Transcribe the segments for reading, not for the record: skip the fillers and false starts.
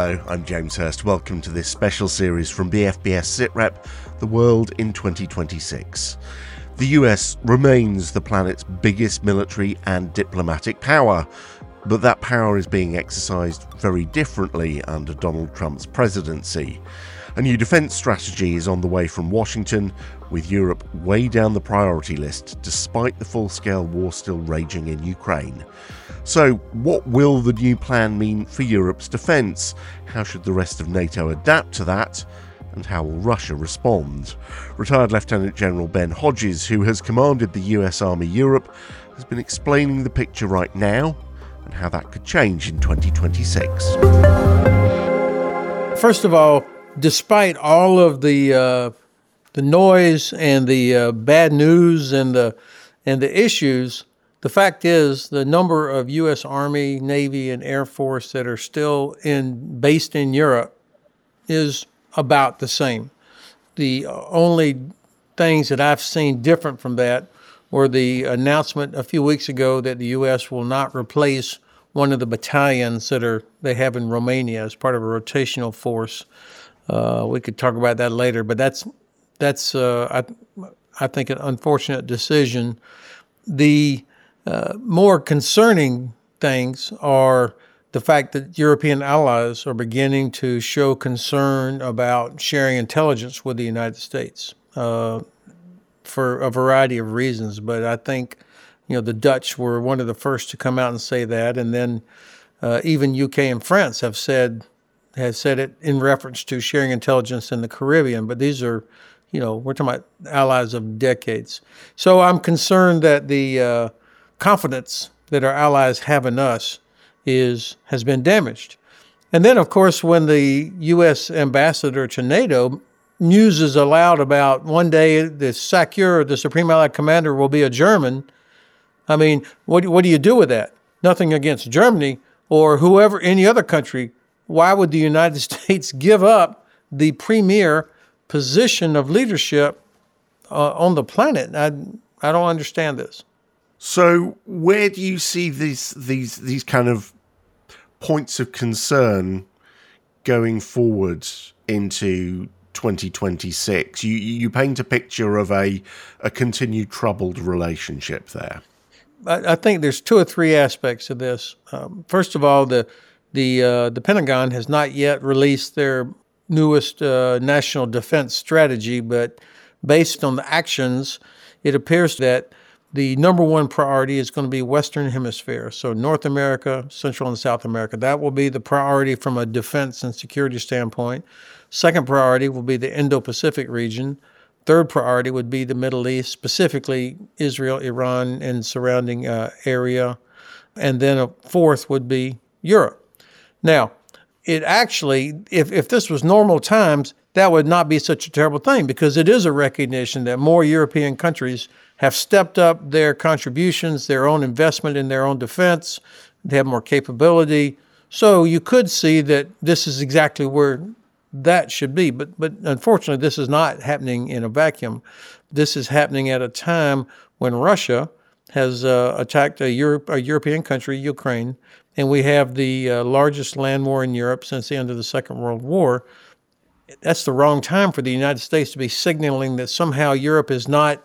Hello, I'm James Hurst. Welcome to this special series from BFBS SITREP, The World in 2026. The US remains the planet's biggest military and diplomatic power, but that power is being exercised very differently under Donald Trump's presidency. A new defence strategy is on the way from Washington, with Europe way down the priority list despite the full-scale war still raging in Ukraine. So, what will the new plan mean for Europe's defence? How should the rest of NATO adapt to that? And how will Russia respond? Retired Lieutenant General Ben Hodges, who has commanded the US Army Europe, has been explaining the picture right now and how that could change in 2026. First of all, despite all of the noise and the bad news and the issues, the fact is the number of U.S. Army, Navy, and Air Force that are still based in Europe is about the same. The only things that I've seen different from that were the announcement a few weeks ago that the U.S. will not replace one of the battalions that they have in Romania as part of a rotational force. We could talk about that later, but that's I think an unfortunate decision. The more concerning things are the fact that European allies are beginning to show concern about sharing intelligence with the United States for a variety of reasons. But I think, the Dutch were one of the first to come out and say that, and then even UK and France have said it in reference to sharing intelligence in the Caribbean. But these are, we're talking about allies of decades. So I'm concerned that the confidence that our allies have in us has been damaged. And then, of course, when the U.S. ambassador to NATO muses aloud about one day the SACEUR, the Supreme Allied Commander, will be a German, I mean, what do you do with that? Nothing against Germany or whoever, any other country. Why would the United States give up the premier position of leadership on the planet? I don't understand this. So where do you see these kind of points of concern going forward into 2026? You paint a picture of a continued troubled relationship there. I think there's two or three aspects of this. First of all, the Pentagon has not yet released their newest national defense strategy, but based on the actions, it appears that the number one priority is going to be Western Hemisphere, so North America, Central and South America. That will be the priority from a defense and security standpoint. Second priority will be the Indo-Pacific region. Third priority would be the Middle East, specifically Israel, Iran, and surrounding area. And then a fourth would be Europe. Now, it actually, if this was normal times, that would not be such a terrible thing, because it is a recognition that more European countries have stepped up their contributions, their own investment in their own defense. They have more capability. So you could see that this is exactly where that should be. But unfortunately, this is not happening in a vacuum. This is happening at a time when Russia has attacked a European country, Ukraine, and we have the largest land war in Europe since the end of the Second World War. That's the wrong time for the United States to be signaling that somehow Europe is not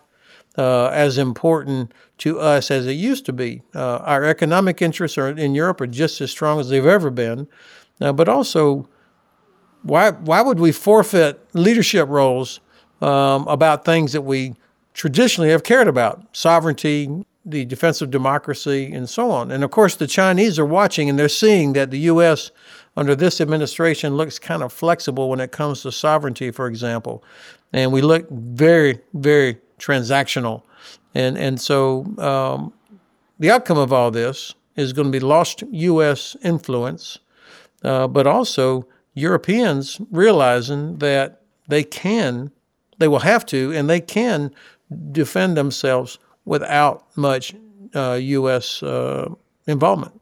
as important to us as it used to be. Our economic interests in Europe are just as strong as they've ever been. But also, why would we forfeit leadership roles about things that we traditionally have cared about? Sovereignty, the defense of democracy, and so on. And of course, the Chinese are watching, and they're seeing that the U.S. under this administration looks kind of flexible when it comes to sovereignty, for example. And we look very, very transactional. And so the outcome of all this is going to be lost U.S. influence, but also Europeans realizing that they will have to, and they can defend themselves without much U.S. involvement.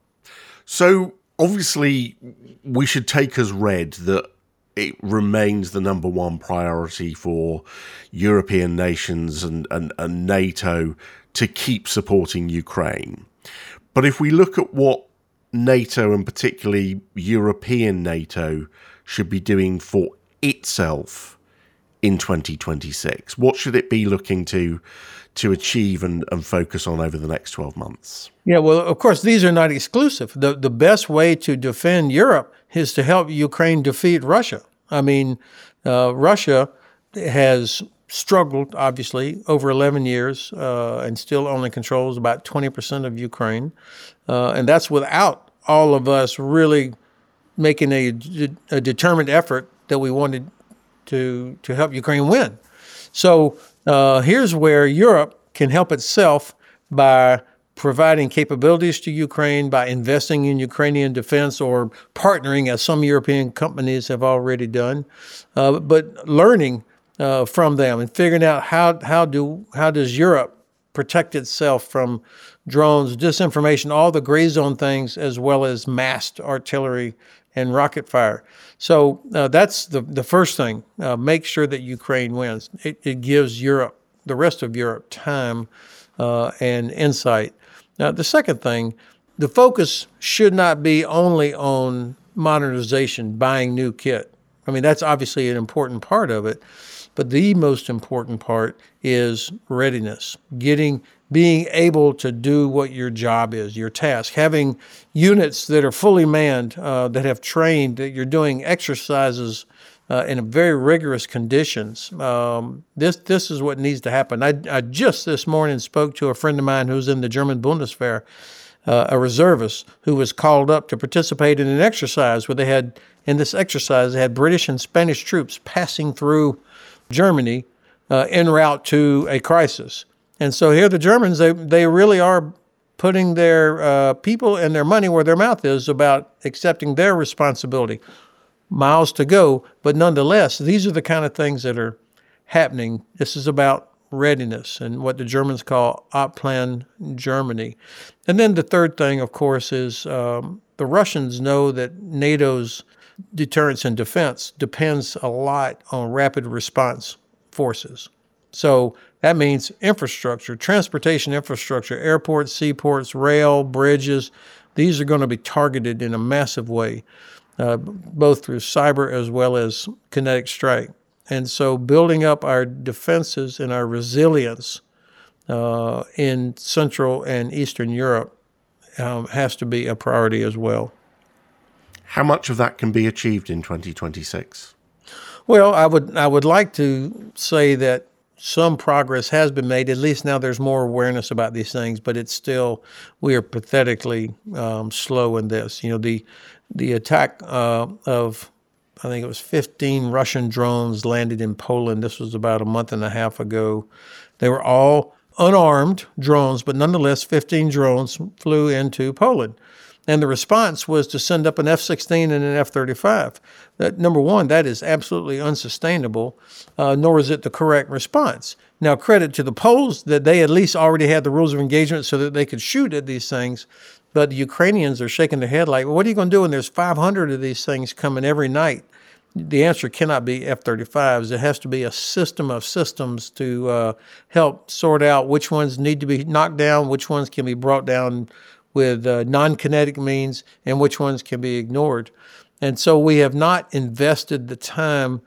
So obviously we should take as read that it remains the number one priority for European nations and NATO to keep supporting Ukraine. But if we look at what NATO, and particularly European NATO, should be doing for itself in 2026? What should it be looking to achieve and focus on over the next 12 months? Yeah, well, of course, these are not exclusive. The best way to defend Europe is to help Ukraine defeat Russia. I mean, Russia has struggled, obviously, over 11 years and still only controls about 20% of Ukraine. And that's without all of us really making a determined effort that we wanted to help Ukraine win. So here's where Europe can help itself by providing capabilities to Ukraine, by investing in Ukrainian defense or partnering, as some European companies have already done, but learning from them and figuring out how does Europe protect itself from drones, disinformation, all the gray zone things, as well as massed artillery and rocket fire. So that's the first thing. Make sure that Ukraine wins. It gives Europe, the rest of Europe, time and insight. Now, the second thing, the focus should not be only on modernization, buying new kit. I mean, that's obviously an important part of it. But the most important part is readiness, being able to do what your job is, your task, having units that are fully manned, that have trained, that you're doing exercises in very rigorous conditions. This is what needs to happen. I just this morning spoke to a friend of mine who's in the German Bundeswehr, a reservist who was called up to participate in an exercise where they had British and Spanish troops passing through Germany en route to a crisis. And so here the Germans, they really are putting their people and their money where their mouth is about accepting their responsibility. Miles to go, but nonetheless, these are the kind of things that are happening. This is about readiness and what the Germans call Abplan Germany. And then the third thing, of course, is the Russians know that NATO's deterrence and defense depends a lot on rapid response forces. So that means infrastructure, transportation infrastructure, airports, seaports, rail, bridges. These are going to be targeted in a massive way, both through cyber as well as kinetic strike. And so building up our defenses and our resilience in Central and Eastern Europe has to be a priority as well. How much of that can be achieved in 2026? Well, I would like to say that some progress has been made. At least now there's more awareness about these things, but it's still, we are pathetically slow in this. You know, the attack of, I think it was 15 Russian drones landed in Poland. This was about a month and a half ago. They were all unarmed drones, but nonetheless, 15 drones flew into Poland. And the response was to send up an F-16 and an F-35. That, number one, that is absolutely unsustainable, nor is it the correct response. Now, credit to the Poles that they at least already had the rules of engagement so that they could shoot at these things. But the Ukrainians are shaking their head like, well, what are you going to do when there's 500 of these things coming every night? The answer cannot be F-35s. It has to be a system of systems to help sort out which ones need to be knocked down, which ones can be brought down with non-kinetic means, and which ones can be ignored. And so we have not invested the time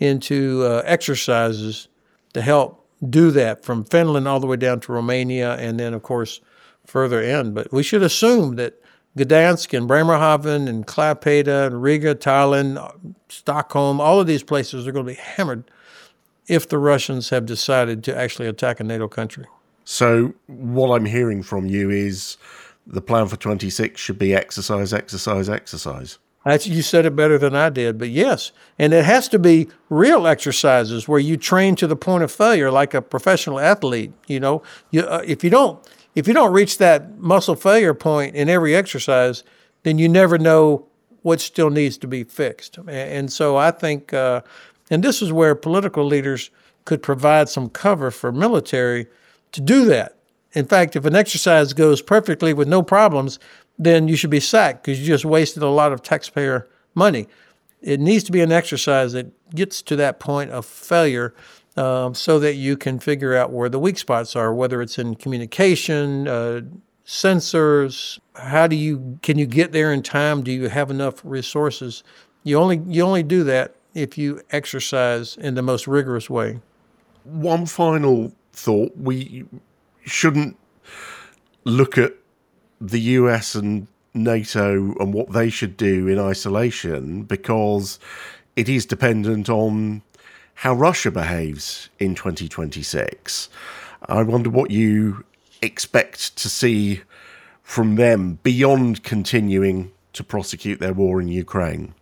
into exercises to help do that from Finland all the way down to Romania and then, of course, further in. But we should assume that Gdansk and Bremerhaven and Klaipeda and Riga, Tallinn, Stockholm, all of these places are going to be hammered if the Russians have decided to actually attack a NATO country. So what I'm hearing from you is the plan for 26 should be exercise, exercise, exercise. You said it better than I did, but yes. And it has to be real exercises where you train to the point of failure like a professional athlete. You know, if you don't reach that muscle failure point in every exercise, then you never know what still needs to be fixed. And so I think, and this is where political leaders could provide some cover for military to do that. In fact, if an exercise goes perfectly with no problems, then you should be sacked because you just wasted a lot of taxpayer money. It needs to be an exercise that gets to that point of failure so that you can figure out where the weak spots are, whether it's in communication, sensors? Can you get there in time? Do you have enough resources? You only do that if you exercise in the most rigorous way. One final thought: we shouldn't look at the US and NATO and what they should do in isolation, because it is dependent on how Russia behaves in 2026. I wonder what you expect to see from them beyond continuing to prosecute their war in Ukraine.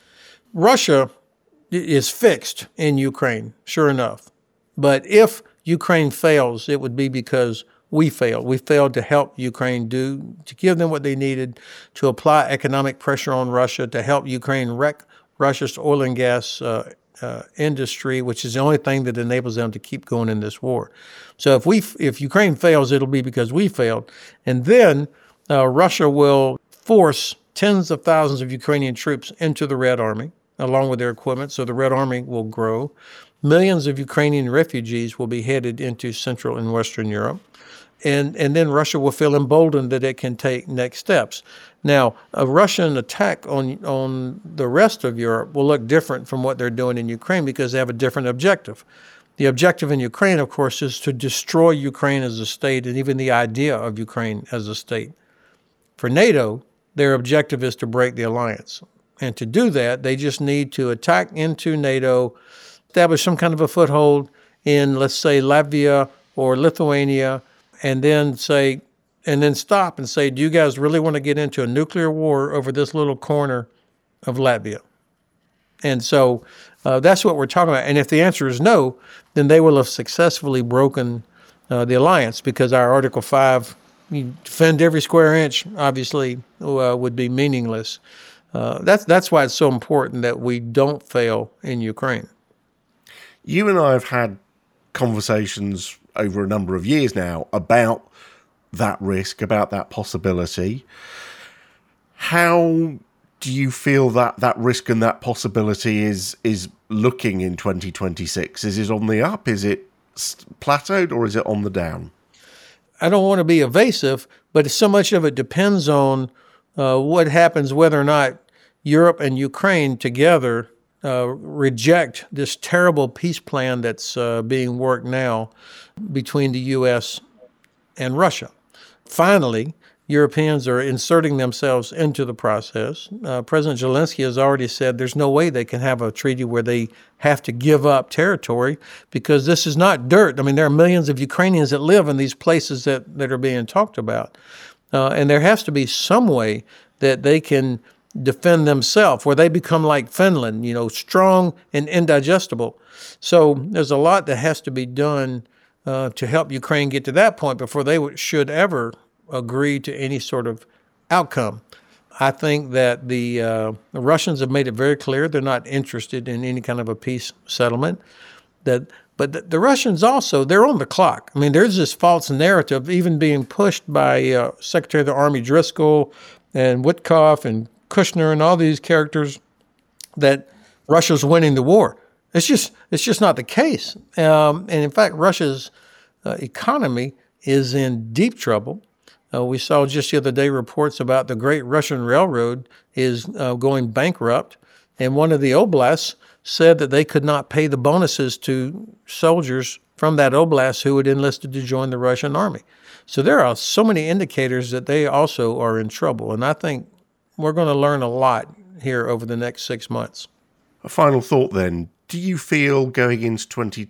Russia is fixed in Ukraine, sure enough. But if Ukraine fails, it would be because we failed. We failed to help Ukraine to give them what they needed, to apply economic pressure on Russia, to help Ukraine wreck Russia's oil and gas industry, which is the only thing that enables them to keep going in this war. So if Ukraine fails, it'll be because we failed. And then Russia will force tens of thousands of Ukrainian troops into the Red Army, along with their equipment, so the Red Army will grow. Millions of Ukrainian refugees will be headed into Central and Western Europe. And then Russia will feel emboldened that it can take next steps. Now, a Russian attack on the rest of Europe will look different from what they're doing in Ukraine because they have a different objective. The objective in Ukraine, of course, is to destroy Ukraine as a state and even the idea of Ukraine as a state. For NATO, their objective is to break the alliance. And to do that, they just need to attack into NATO, establish some kind of a foothold in, let's say, Latvia or Lithuania, and then stop and say, do you guys really want to get into a nuclear war over this little corner of Latvia? And so that's what we're talking about. And if the answer is no, then they will have successfully broken the alliance, because our Article 5, you defend every square inch, obviously, would be meaningless. That's why it's so important that we don't fail in Ukraine. You and I have had conversations over a number of years now about that risk, about that possibility. How do you feel that risk and that possibility is looking in 2026? Is it on the up? Is it plateaued, or is it on the down? I don't want to be evasive, but so much of it depends on what happens, whether or not Europe and Ukraine together reject this terrible peace plan that's being worked now between the U.S. and Russia. Finally, Europeans are inserting themselves into the process. President Zelensky has already said there's no way they can have a treaty where they have to give up territory, because this is not dirt. I mean, there are millions of Ukrainians that live in these places that are being talked about. And there has to be some way that they can defend themselves, where they become like Finland, strong and indigestible. So there's a lot that has to be done to help Ukraine get to that point before they should ever agree to any sort of outcome. I think that the Russians have made it very clear they're not interested in any kind of a peace settlement. But the Russians also, they're on the clock. I mean, there's this false narrative even being pushed by Secretary of the Army Driscoll and Witkoff and Kushner and all these characters that Russia's winning the war. It's just not the case. And in fact, Russia's economy is in deep trouble. We saw just the other day reports about the Great Russian Railroad is going bankrupt. And one of the oblasts said that they could not pay the bonuses to soldiers from that oblast who had enlisted to join the Russian army. So there are so many indicators that they also are in trouble. And I think we're going to learn a lot here over the next 6 months. A final thought then. Do you feel going into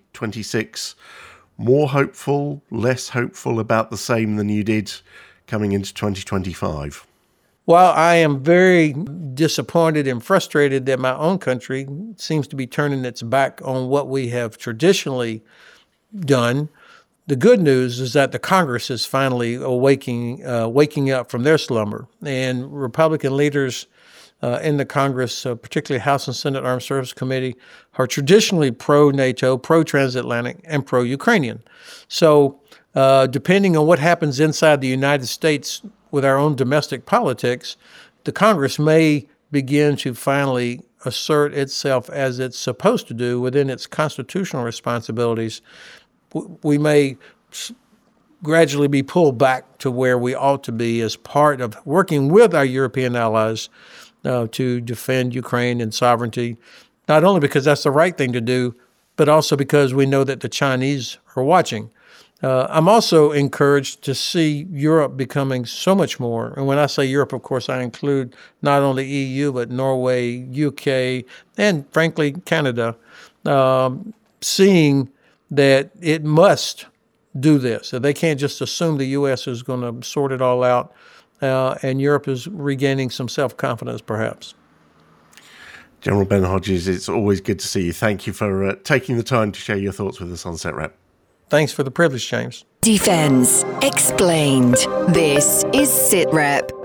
2026 more hopeful, less hopeful, about the same than you did coming into 2025? Well, I am very disappointed and frustrated that my own country seems to be turning its back on what we have traditionally done. The good news is that the Congress is finally waking up from their slumber, and Republican leaders in the Congress, particularly House and Senate Armed Services Committee, are traditionally pro-NATO, pro-transatlantic, and pro-Ukrainian. So depending on what happens inside the United States with our own domestic politics, the Congress may begin to finally assert itself as it's supposed to do within its constitutional responsibilities. We may gradually be pulled back to where we ought to be as part of working with our European allies to defend Ukraine and sovereignty, not only because that's the right thing to do, but also because we know that the Chinese are watching. I'm also encouraged to see Europe becoming so much more. And when I say Europe, of course, I include not only EU, but Norway, UK, and frankly, Canada, seeing that it must do this. So they can't just assume the U.S. is going to sort it all out, and Europe is regaining some self-confidence, perhaps. General Ben Hodges, it's always good to see you. Thank you for taking the time to share your thoughts with us on SITREP. Thanks for the privilege, James. Defense Explained. This is SITREP.